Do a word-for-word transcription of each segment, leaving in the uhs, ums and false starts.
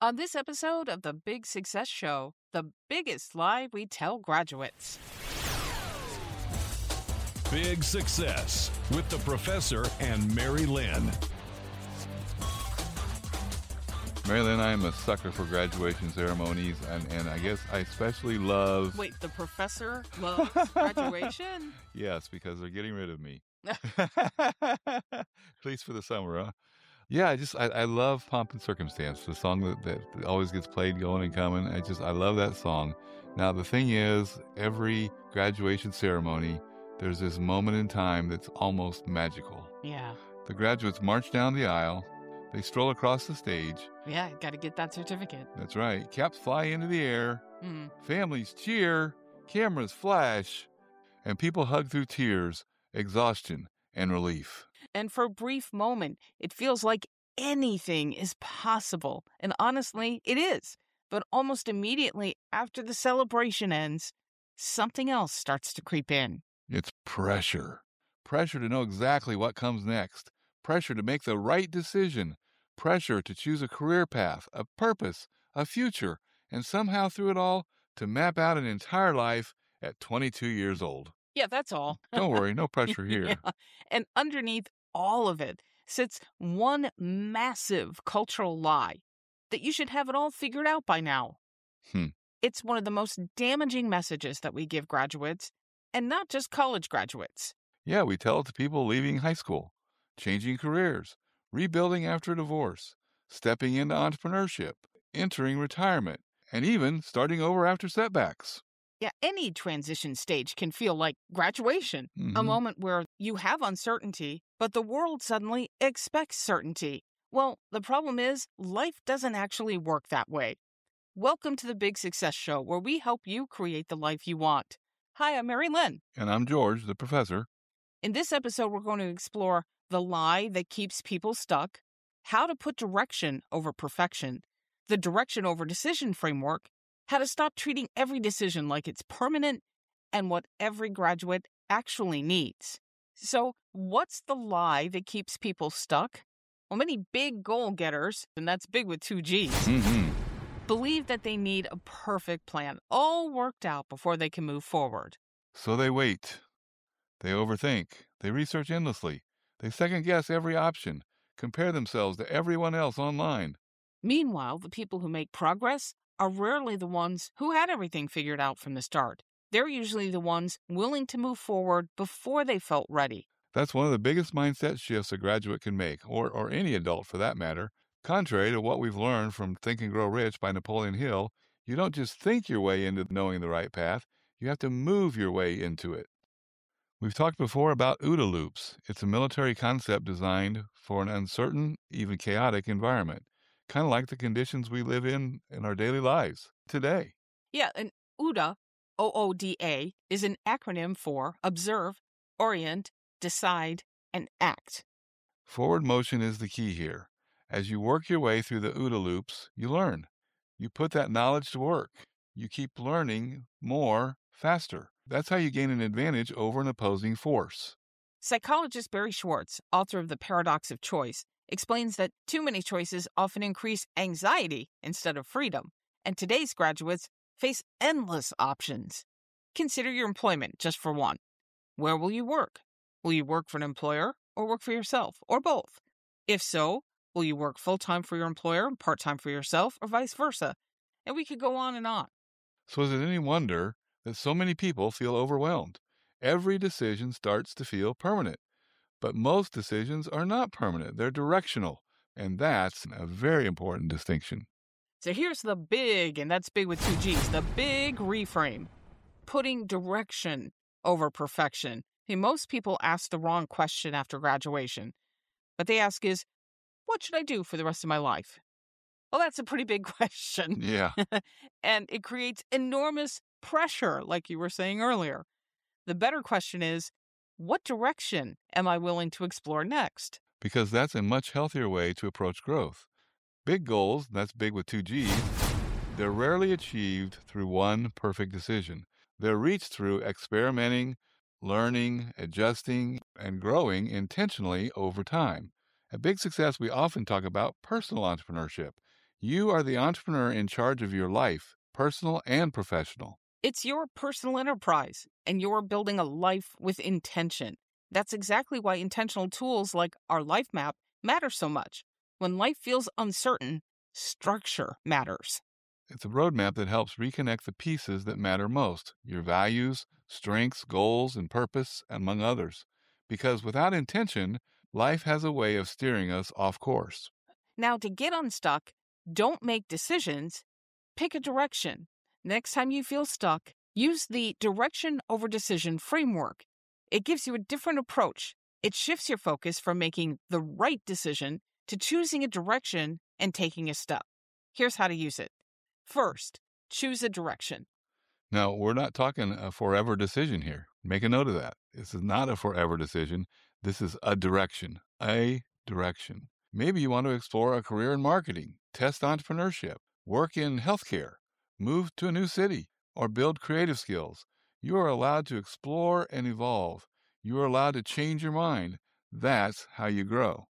On this episode of The Big Success Show, the biggest lie we tell graduates. Big Success with the Professor and Mary Lynn. Mary Lynn, I'm a sucker for graduation ceremonies, and, and I guess I especially love... Wait, the professor loves graduation? Yes, because they're getting rid of me. At least for the summer, huh? Yeah, I just, I, I love Pomp and Circumstance, the song that, that always gets played going and coming. I just, I love that song. Now, the thing is, every graduation ceremony, there's this moment in time that's almost magical. Yeah. The graduates march down the aisle. They stroll across the stage. Yeah, got to get that certificate. That's right. Caps fly into the air. Mm. Families cheer. Cameras flash. And people hug through tears, exhaustion, and relief. And for a brief moment, it feels like anything is possible. And honestly, it is. But almost immediately after the celebration ends, something else starts to creep in. It's pressure. Pressure to know exactly what comes next. Pressure to make the right decision. Pressure to choose a career path, a purpose, a future, and somehow through it all, to map out an entire life at twenty-two years old. Yeah, that's all. Don't worry, no pressure here. Yeah. And underneath all of it sits one massive cultural lie that you should have it all figured out by now. Hmm. It's one of the most damaging messages that we give graduates, and not just college graduates. Yeah, we tell it to people leaving high school, changing careers, rebuilding after a divorce, stepping into entrepreneurship, entering retirement, and even starting over after setbacks. Yeah, any transition stage can feel like graduation, Mm-hmm. a moment where you have uncertainty, but the world suddenly expects certainty. Well, the problem is life doesn't actually work that way. Welcome to the Big Success Show, where we help you create the life you want. Hi, I'm Mary Lynn. And I'm George, the professor. In this episode, we're going to explore the lie that keeps people stuck, how to put direction over perfection, the direction over decision framework, how to stop treating every decision like it's permanent, and what every graduate actually needs. So, what's the lie that keeps people stuck? Well, many big goal getters, and that's big with two G's, Mm-hmm. believe that they need a perfect plan, all worked out before they can move forward. So they wait. They overthink. They research endlessly. They second-guess every option, compare themselves to everyone else online. Meanwhile, the people who make progress are rarely the ones who had everything figured out from the start. They're usually the ones willing to move forward before they felt ready. That's one of the biggest mindset shifts a graduate can make, or, or any adult for that matter. Contrary to what we've learned from Think and Grow Rich by Napoleon Hill, you don't just think your way into knowing the right path, you have to move your way into it. We've talked before about OODA loops. It's a military concept designed for an uncertain, even chaotic environment, kind of like the conditions we live in in our daily lives today. Yeah, and OODA, O O D A, is an acronym for Observe, Orient, Decide, and Act. Forward motion is the key here. As you work your way through the OODA loops, you learn. You put that knowledge to work. You keep learning more, faster. That's how you gain an advantage over an opposing force. Psychologist Barry Schwartz, author of The Paradox of Choice, explains that too many choices often increase anxiety instead of freedom, and today's graduates face endless options. Consider your employment just for one. Where will you work? Will you work for an employer or work for yourself, or both? If so, will you work full-time for your employer and part-time for yourself, or vice versa? And we could go on and on. So is it any wonder that so many people feel overwhelmed? Every decision starts to feel permanent. But most decisions are not permanent. They're directional. And that's a very important distinction. So here's the big, and that's big with two G's, the big reframe. Putting direction over perfection. Hey, most people ask the wrong question after graduation. What they ask is, what should I do for the rest of my life? Well, that's a pretty big question. Yeah. And it creates enormous pressure, like you were saying earlier. The better question is, what direction am I willing to explore next? Because that's a much healthier way to approach growth. Big goals, that's big with two G's, they're rarely achieved through one perfect decision. They're reached through experimenting, learning, adjusting, and growing intentionally over time. At Big Success, we often talk about personal entrepreneurship. You are the entrepreneur in charge of your life, personal and professional. It's your personal enterprise, and you're building a life with intention. That's exactly why intentional tools like our Life Map matter so much. When life feels uncertain, structure matters. It's a roadmap that helps reconnect the pieces that matter most, your values, strengths, goals, and purpose, among others. Because without intention, life has a way of steering us off course. Now, to get unstuck, don't make decisions, pick a direction. Next time you feel stuck, use the direction over decision framework. It gives you a different approach. It shifts your focus from making the right decision to choosing a direction and taking a step. Here's how to use it. First, choose a direction. Now, we're not talking a forever decision here. Make a note of that. This is not a forever decision. This is a direction, a direction. Maybe you want to explore a career in marketing, test entrepreneurship, work in healthcare, move to a new city, or build creative skills. You are allowed to explore and evolve. You are allowed to change your mind. That's how you grow.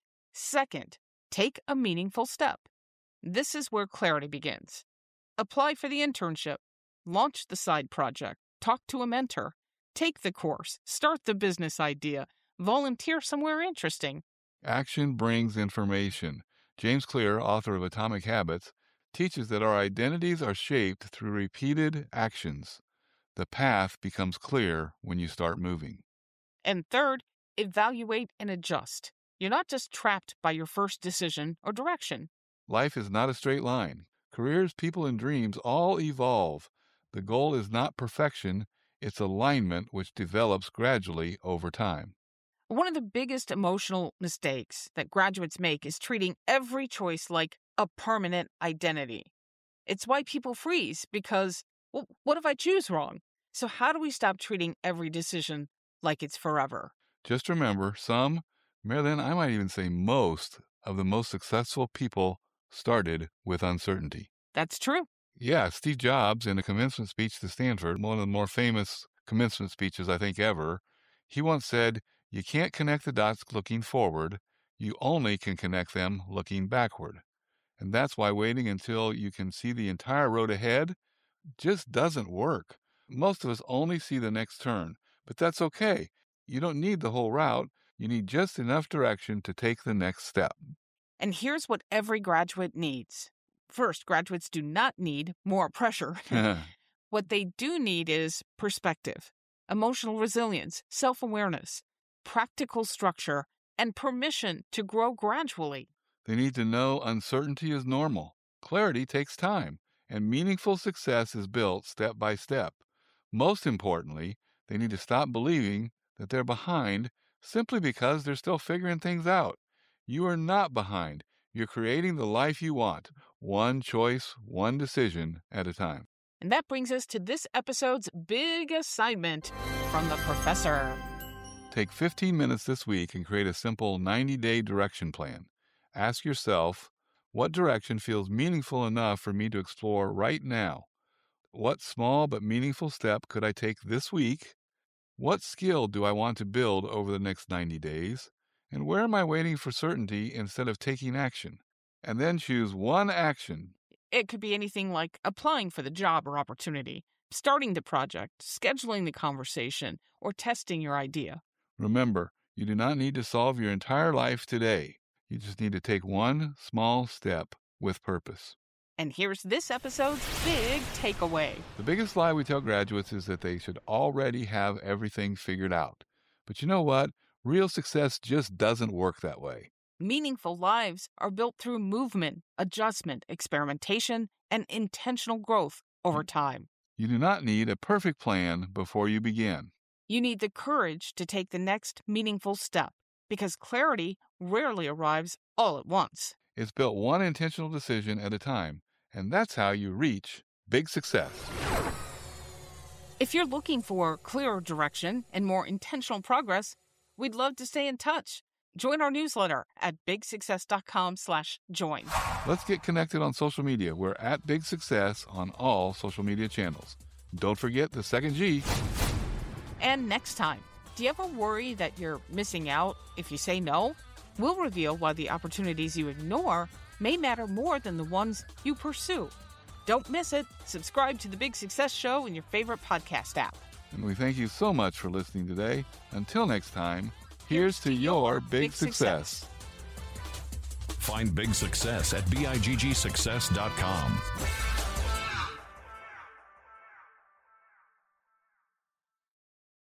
Second, take a meaningful step. This is where clarity begins. Apply for the internship, launch the side project, talk to a mentor, take the course, start the business idea, volunteer somewhere interesting. Action brings information. James Clear, author of Atomic Habits, teaches that our identities are shaped through repeated actions. The path becomes clear when you start moving. And third, evaluate and adjust. You're not just trapped by your first decision or direction. Life is not a straight line. Careers, people, and dreams all evolve. The goal is not perfection, it's alignment which develops gradually over time. One of the biggest emotional mistakes that graduates make is treating every choice like a permanent identity. It's why people freeze because, well, what if I choose wrong? So how do we stop treating every decision like it's forever? Just remember, some, Marilyn, I might even say most, of the most successful people started with uncertainty. That's true. Yeah, Steve Jobs, in a commencement speech to Stanford, one of the more famous commencement speeches I think ever, he once said, "You can't connect the dots looking forward. You only can connect them looking backward." And that's why waiting until you can see the entire road ahead just doesn't work. Most of us only see the next turn, but that's okay. You don't need the whole route. You need just enough direction to take the next step. And here's what every graduate needs. First, graduates do not need more pressure. What they do need is perspective, emotional resilience, self-awareness, practical structure, and permission to grow gradually. They need to know uncertainty is normal. Clarity takes time, and meaningful success is built step by step. Most importantly, they need to stop believing that they're behind simply because they're still figuring things out. You are not behind. You're creating the life you want, one choice, one decision at a time. And that brings us to this episode's big assignment from the professor. Take fifteen minutes this week and create a simple ninety-day direction plan. Ask yourself, what direction feels meaningful enough for me to explore right now? What small but meaningful step could I take this week? What skill do I want to build over the next ninety days? And where am I waiting for certainty instead of taking action? And then choose one action. It could be anything like applying for the job or opportunity, starting the project, scheduling the conversation, or testing your idea. Remember, you do not need to solve your entire life today. You just need to take one small step with purpose. And here's this episode's big takeaway. The biggest lie we tell graduates is that they should already have everything figured out. But you know what? Real success just doesn't work that way. Meaningful lives are built through movement, adjustment, experimentation, and intentional growth over time. You do not need a perfect plan before you begin. You need the courage to take the next meaningful step, because clarity rarely arrives all at once. It's built one intentional decision at a time, and that's how you reach big success. If you're looking for clearer direction and more intentional progress, we'd love to stay in touch. Join our newsletter at big success dot com slash join. Let's get connected on social media. We're at Big Success on all social media channels. Don't forget the second G. And next time, do you ever worry that you're missing out if you say no? We'll reveal why the opportunities you ignore may matter more than the ones you pursue. Don't miss it. Subscribe to The Big Success Show in your favorite podcast app. And we thank you so much for listening today. Until next time, here's to your big success. Find Big Success at big success dot com.